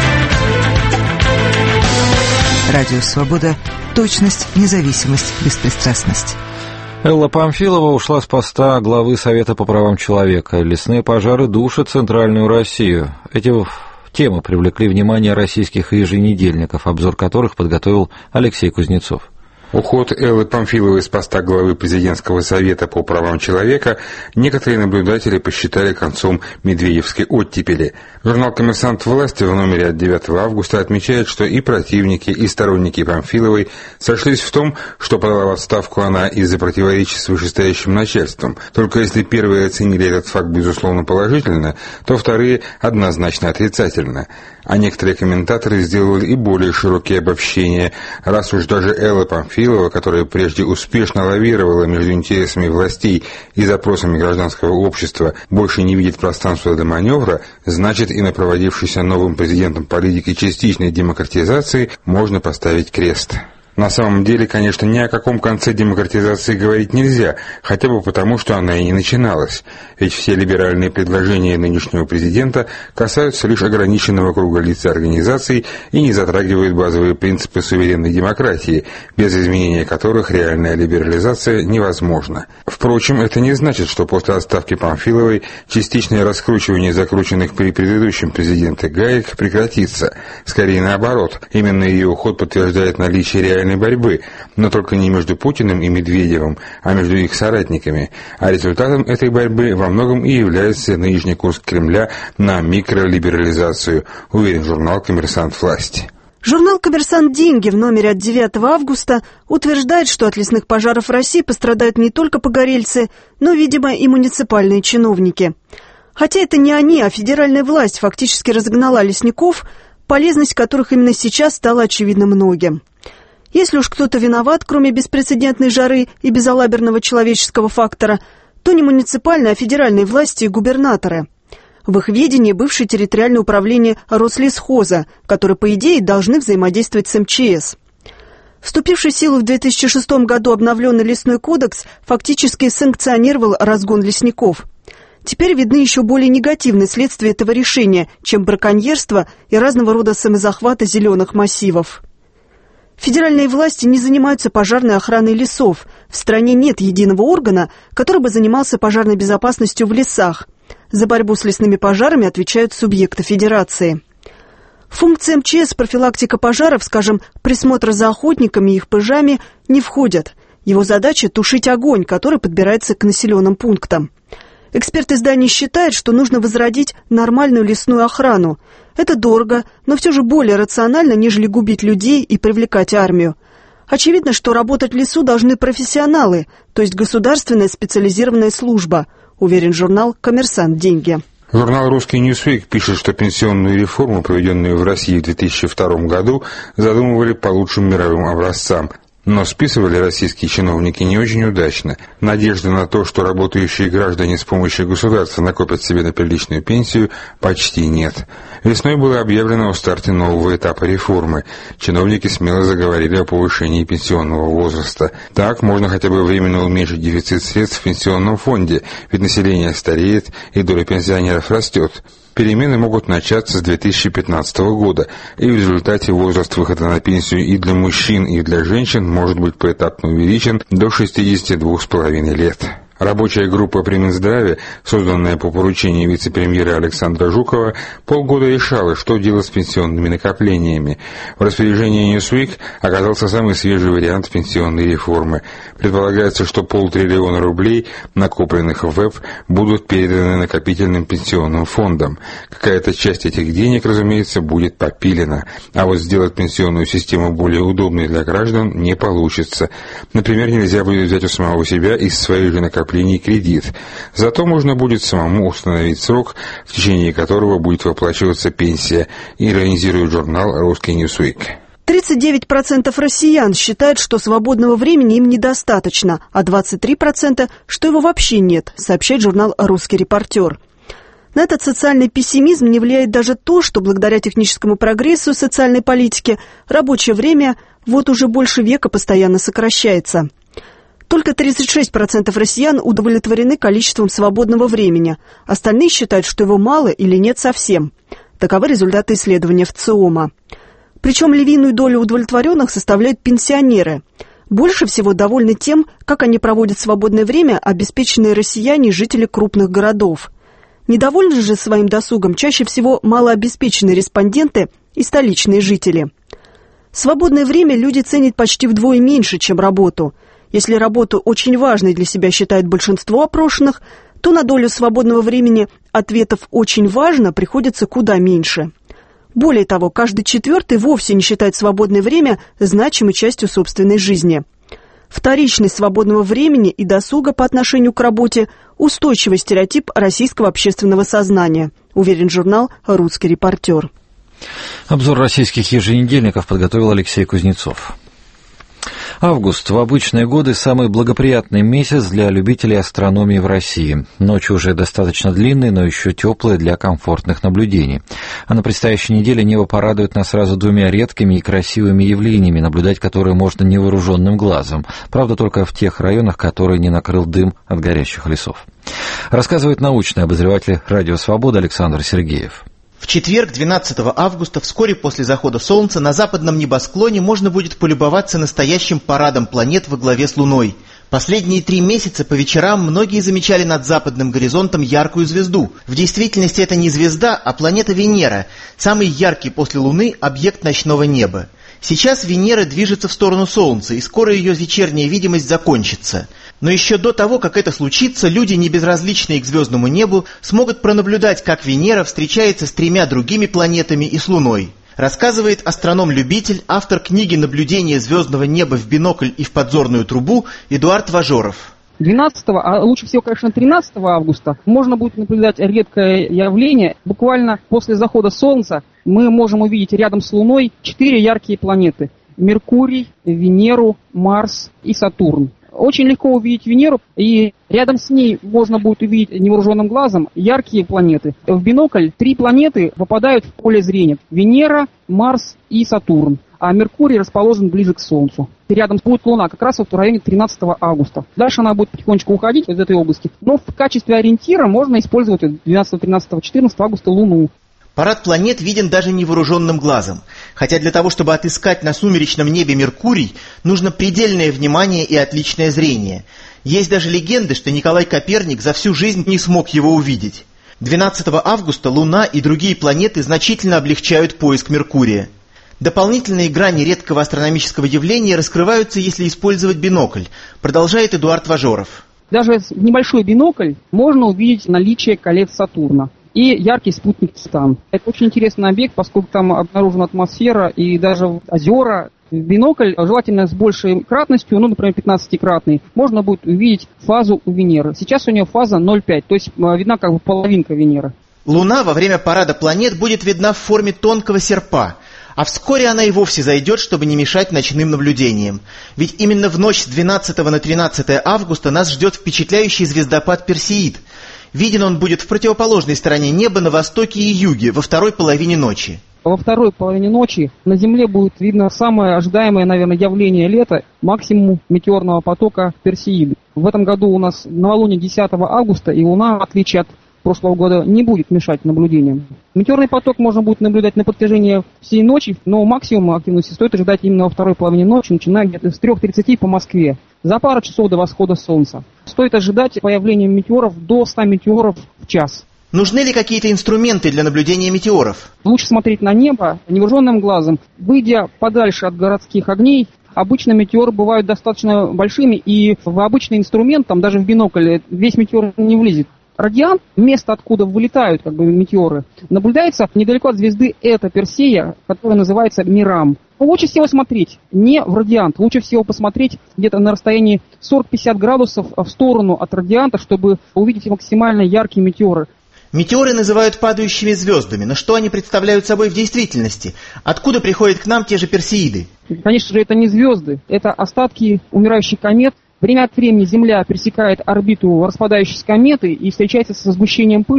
Радио «Свобода». Точность, независимость, беспристрастность. Элла Памфилова ушла с поста главы Совета по правам человека. Лесные пожары душат центральную Россию. Эти темы привлекли внимание российских еженедельников, обзор которых подготовил Алексей Кузнецов. Уход Эллы Памфиловой с поста главы Президентского совета по правам человека некоторые наблюдатели посчитали концом медведевской оттепели. Журнал «Коммерсант власти» в номере от девятого августа отмечает, что и противники, и сторонники Памфиловой сошлись в том, что подала в отставку она из-за противоречий с вышестоящим начальством. Только если первые оценили этот факт безусловно положительно, то вторые однозначно отрицательно. А некоторые комментаторы сделали и более широкие обобщения, раз уж даже Элла Памфилова, которая прежде успешно лавировала между интересами властей и запросами гражданского общества, больше не видит пространства для маневра, значит и на проводившейся новым президентом политике частичной демократизации можно поставить крест. На самом деле, конечно, ни о каком конце демократизации говорить нельзя, хотя бы потому, что она и не начиналась. Ведь все либеральные предложения нынешнего президента касаются лишь ограниченного круга лиц и организаций и не затрагивают базовые принципы суверенной демократии, без изменения которых реальная либерализация невозможна. Впрочем, это не значит, что после отставки Памфиловой частичное раскручивание закрученных при предыдущем президенте гаек прекратится. Скорее наоборот, именно ее уход подтверждает наличие реальной борьбы, но только не между Путиным и Медведевым, а между их соратниками. А результатом этой борьбы во многом и является нынешний курс Кремля на микролиберализацию, уверен журнал «Коммерсант власти». Журнал «Коммерсант. Деньги» в номере от девятого августа утверждает, что от лесных пожаров в России пострадают не только погорельцы, но, видимо, и муниципальные чиновники. Хотя это не они, а федеральная власть фактически разогнала лесников, полезность которых именно сейчас стала очевидна многим. Если уж кто-то виноват, кроме беспрецедентной жары и безалаберного человеческого фактора, то не муниципальные, а федеральные власти и губернаторы. В их ведении бывшее территориальное управление Рослесхоза, которые, по идее, должны взаимодействовать с эм че эс. Вступивший в силу в две тысячи шестом году обновленный лесной кодекс фактически санкционировал разгон лесников. Теперь видны еще более негативные следствия этого решения, чем браконьерство и разного рода самозахвата зеленых массивов. Федеральные власти не занимаются пожарной охраной лесов. В стране нет единого органа, который бы занимался пожарной безопасностью в лесах. За борьбу с лесными пожарами отвечают субъекты федерации. Функции эм че эс профилактика пожаров, скажем, присмотр за охотниками и их пыжами, не входят. Его задача – тушить огонь, который подбирается к населенным пунктам. Эксперт издания считает, что нужно возродить нормальную лесную охрану. Это дорого, но все же более рационально, нежели губить людей и привлекать армию. Очевидно, что работать в лесу должны профессионалы, то есть государственная специализированная служба, уверен журнал «Коммерсант. Деньги». Журнал «Русский Ньюсвик» пишет, что пенсионную реформу, проведенную в России в две тысячи втором году, задумывали по лучшим мировым образцам. Но списывали российские чиновники не очень удачно. Надежды на то, что работающие граждане с помощью государства накопят себе на приличную пенсию, почти нет. Весной было объявлено о старте нового этапа реформы. Чиновники смело заговорили о повышении пенсионного возраста. Так можно хотя бы временно уменьшить дефицит средств в пенсионном фонде, ведь население стареет и доля пенсионеров растет. Перемены могут начаться с две тысячи пятнадцатого года, и в результате возраст выхода на пенсию и для мужчин, и для женщин может быть поэтапно увеличен до шестидесяти двух с половиной лет. Рабочая группа при Минздраве, созданная по поручению вице-премьера Александра Жукова, полгода решала, что делать с пенсионными накоплениями. В распоряжении Newsweek оказался самый свежий вариант пенсионной реформы. Предполагается, что полтриллиона рублей, накопленных в ВЭП, будут переданы накопительным пенсионным фондам. Какая-то часть этих денег, разумеется, будет попилена. А вот сделать пенсионную систему более удобной для граждан не получится. Например, нельзя будет взять у самого себя из своих же накоплений кредит. Зато можно будет самому установить срок, в течение которого будет выплачиваться пенсия, иронизирует журнал «Русский Ньюсвик». тридцать девять процентов россиян считают, что свободного времени им недостаточно, а двадцать три процента, что его вообще нет, сообщает журнал «Русский репортер». На этот социальный пессимизм не влияет даже то, что благодаря техническому прогрессу социальной политики рабочее время вот уже больше века постоянно сокращается. Только тридцать шесть процентов россиян удовлетворены количеством свободного времени, остальные считают, что его мало или нет совсем. Таковы результаты исследования ВЦИОМа. Причем львиную долю удовлетворенных составляют пенсионеры. Больше всего довольны тем, как они проводят свободное время обеспеченные россияне и жители крупных городов. Недовольны же своим досугом чаще всего малообеспеченные респонденты и столичные жители. Свободное время люди ценят почти вдвое меньше, чем работу. Если работу очень важной для себя считает большинство опрошенных, то на долю свободного времени ответов «очень важно» приходится куда меньше. Более того, каждый четвертый вовсе не считает свободное время значимой частью собственной жизни. Вторичность свободного времени и досуга по отношению к работе – устойчивый стереотип российского общественного сознания, уверен журнал «Русский репортер». Обзор российских еженедельников подготовил Алексей Кузнецов. Август в обычные годы самый благоприятный месяц для любителей астрономии в России. Ночи уже достаточно длинные, но еще теплые для комфортных наблюдений. А на предстоящей неделе небо порадует нас сразу двумя редкими и красивыми явлениями, наблюдать которые можно невооруженным глазом. Правда, только в тех районах, которые не накрыл дым от горящих лесов. Рассказывает научный обозреватель «Радио Свобода» Александр Сергеев. В четверг, двенадцатого августа, вскоре после захода солнца, на западном небосклоне можно будет полюбоваться настоящим парадом планет во главе с Луной. Последние три месяца по вечерам многие замечали над западным горизонтом яркую звезду. В действительности это не звезда, а планета Венера, самый яркий после Луны объект ночного неба. Сейчас Венера движется в сторону Солнца, и скоро ее вечерняя видимость закончится. Но еще до того, как это случится, люди, не безразличные к звездному небу, смогут пронаблюдать, как Венера встречается с тремя другими планетами и с Луной. Рассказывает астроном-любитель, автор книги «Наблюдение звездного неба в бинокль и в подзорную трубу» Эдуард Важоров. двенадцатого, а лучше всего, конечно, тринадцатого августа, можно будет наблюдать редкое явление. Буквально после захода Солнца мы можем увидеть рядом с Луной четыре яркие планеты. Меркурий, Венеру, Марс и Сатурн. Очень легко увидеть Венеру, и рядом с ней можно будет увидеть невооруженным глазом яркие планеты. В бинокль три планеты попадают в поле зрения. Венера, Марс и Сатурн. А Меркурий расположен ближе к Солнцу. И рядом будет Луна, как раз вот в районе тринадцатого августа. Дальше она будет потихонечку уходить из этой области. Но в качестве ориентира можно использовать двенадцатого, тринадцатого, четырнадцатого августа Луну. Парад планет виден даже невооруженным глазом. Хотя для того, чтобы отыскать на сумеречном небе Меркурий, нужно предельное внимание и отличное зрение. Есть даже легенды, что Николай Коперник за всю жизнь не смог его увидеть. двенадцатого августа Луна и другие планеты значительно облегчают поиск Меркурия. Дополнительные грани редкого астрономического явления раскрываются, если использовать бинокль, продолжает Эдуард Важоров. Даже в небольшой бинокль можно увидеть наличие колец Сатурна и яркий спутник Титан. Это очень интересный объект, поскольку там обнаружена атмосфера и даже озера. В бинокль, желательно с большей кратностью, ну, например, пятнадцатикратной, можно будет увидеть фазу у Венеры. Сейчас у нее фаза ноль целых пять, то есть видна как бы половинка Венеры. Луна во время парада планет будет видна в форме тонкого серпа, а вскоре она и вовсе зайдет, чтобы не мешать ночным наблюдениям. Ведь именно в ночь с двенадцатого на тринадцатое августа нас ждет впечатляющий звездопад Персеид. Виден он будет в противоположной стороне неба на востоке и юге, во второй половине ночи. Во второй половине ночи на Земле будет видно самое ожидаемое, наверное, явление лета, максимум метеорного потока Персеиды. В этом году у нас новолуние десятого августа, и Луна, в отличие от прошлого года, не будет мешать наблюдениям. Метеорный поток можно будет наблюдать на протяжении всей ночи, но максимум активности стоит ожидать именно во второй половине ночи, начиная где-то с трёх тридцати по Москве, за пару часов до восхода солнца. Стоит ожидать появления метеоров до ста метеоров в час. Нужны ли какие-то инструменты для наблюдения метеоров? Лучше смотреть на небо невооруженным глазом, выйдя подальше от городских огней. Обычно метеоры бывают достаточно большими, и в обычный инструмент, там даже в бинокль, весь метеор не влезет. Радиант, место, откуда вылетают как бы метеоры, наблюдается недалеко от звезды Эта Персея, которая называется Мирам. Лучше всего смотреть не в радиант, лучше всего посмотреть где-то на расстоянии сорок-пятьдесят градусов в сторону от радианта, чтобы увидеть максимально яркие метеоры. Метеоры называют падающими звездами, но что они представляют собой в действительности? Откуда приходят к нам те же Персеиды? Конечно же, это не звезды, это остатки умирающих комет. Время от времени Земля пересекает орбиту распадающейся кометы и встречается со сгущением пыли.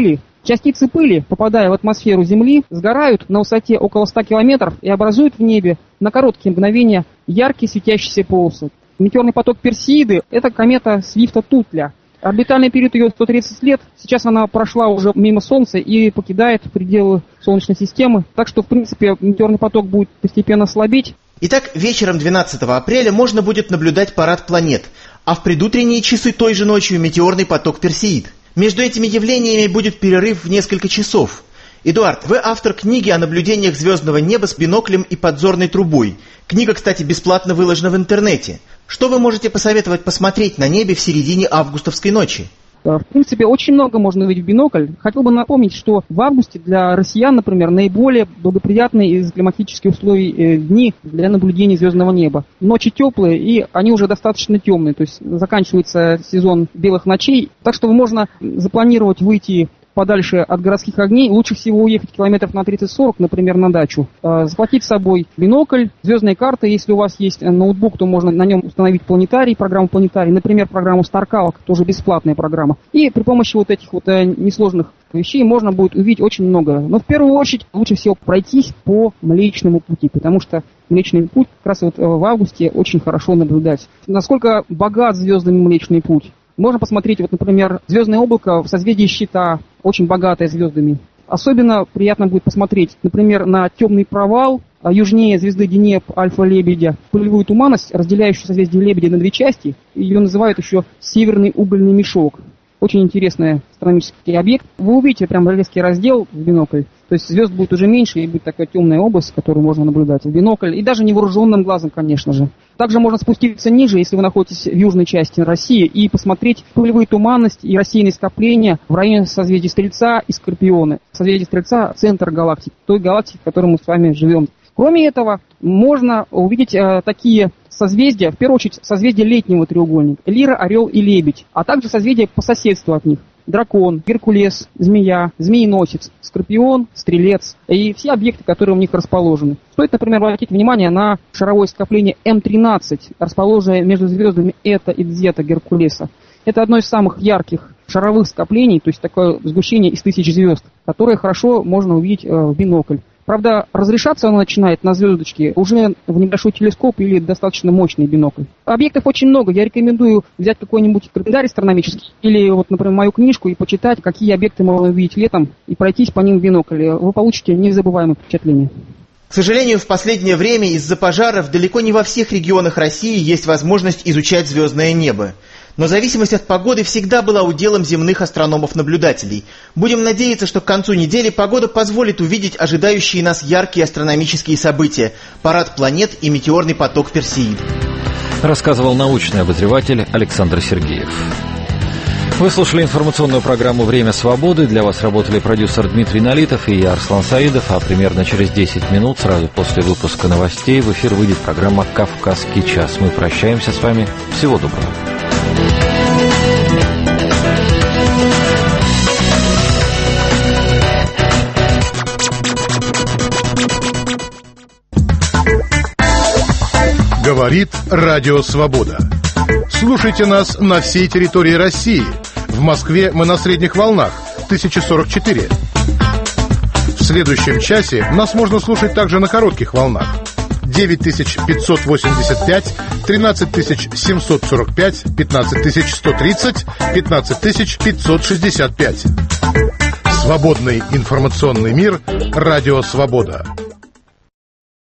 Частицы пыли, попадая в атмосферу Земли, сгорают на высоте около ста километров и образуют в небе на короткие мгновения яркие светящиеся полосы. Метеорный поток Персеиды – это комета Свифта-Тутля. Орбитальный период ее сто тридцать лет. Сейчас она прошла уже мимо Солнца и покидает пределы Солнечной системы. Так что, в принципе, метеорный поток будет постепенно слабеть. Итак, вечером двенадцатого апреля можно будет наблюдать парад планет, а в предутренние часы той же ночью метеорный поток Персеид. Между этими явлениями будет перерыв в несколько часов. Эдуард, вы автор книги о наблюдениях звездного неба с биноклем и подзорной трубой. Книга, кстати, бесплатно выложена в интернете. Что вы можете посоветовать посмотреть на небе в середине августовской ночи? В принципе, очень много можно увидеть в бинокль. Хотел бы напомнить, что в августе для россиян, например, наиболее благоприятные из климатических условий дни для наблюдения звездного неба. Ночи теплые, и они уже достаточно темные, то есть заканчивается сезон белых ночей. Так что можно запланировать выйти подальше от городских огней. Лучше всего уехать километров на тридцать-сорок, например, на дачу. Захватить с собой бинокль, звездные карты. Если у вас есть ноутбук, то можно на нем установить планетарий, программу планетарий, например, программу StarCalc, тоже бесплатная программа. И при помощи вот этих вот несложных вещей можно будет увидеть очень много. Но в первую очередь лучше всего пройтись по Млечному пути, потому что Млечный путь как раз вот в августе очень хорошо наблюдать. Насколько богат звездами Млечный путь. Можно посмотреть, вот, например, звездное облако в созвездии Щита, очень богатое звездами. Особенно приятно будет посмотреть, например, на темный провал южнее звезды Денеб Альфа-Лебедя, пылевую туманность, разделяющую созвездие Лебедя на две части. Ее называют еще северный угольный мешок. Очень интересный астрономический объект. Вы увидите прям резкий раздел в бинокль. То есть звезд будет уже меньше, и будет такая темная область, которую можно наблюдать в бинокль. И даже невооруженным глазом, конечно же. Также можно спуститься ниже, если вы находитесь в южной части России, и посмотреть пылевые туманности и рассеянные скопления в районе созвездий Стрельца и Скорпиона. Созвездие Стрельца – центр галактики, той галактики, в которой мы с вами живем. Кроме этого, можно увидеть э, такие созвездия, в первую очередь созвездие летнего треугольника, Лира, Орел и Лебедь, а также созвездия по соседству от них. Дракон, Геркулес, Змея, Змееносец, Скорпион, Стрелец и все объекты, которые у них расположены. Стоит, например, обратить внимание на шаровое скопление эм тринадцать, расположенное между звездами Эта и Дзета Геркулеса. Это одно из самых ярких шаровых скоплений, то есть такое сгущение из тысяч звезд, которое хорошо можно увидеть в бинокль. Правда, разрешаться оно начинает на звездочке уже в небольшой телескоп или достаточно мощный бинокль. Объектов очень много. Я рекомендую взять какой-нибудь календарь астрономический или, вот, например, мою книжку и почитать, какие объекты можно увидеть летом, и пройтись по ним в бинокле. Вы получите незабываемое впечатление. К сожалению, в последнее время из-за пожаров далеко не во всех регионах России есть возможность изучать звездное небо. Но зависимость от погоды всегда была уделом земных астрономов-наблюдателей. Будем надеяться, что к концу недели погода позволит увидеть ожидающие нас яркие астрономические события – парад планет и метеорный поток Персеид. Рассказывал научный обозреватель Александр Сергеев. Вы слушали информационную программу «Время свободы». Для вас работали продюсер Дмитрий Налитов и я, Арслан Саидов. А примерно через десять минут, сразу после выпуска новостей, в эфир выйдет программа «Кавказский час». Мы прощаемся с вами. Всего доброго. Говорит Радио Свобода. Слушайте нас на всей территории России. В Москве мы на средних волнах тысяча сорок четыре. В следующем часе нас можно слушать также на коротких волнах девять тысяч пятьсот восемьдесят пять, тринадцать тысяч семьсот сорок пять, пятнадцать тысяч сто тридцать, пятнадцать тысяч пятьсот шестьдесят пять. Свободный информационный мир. Радио Свобода.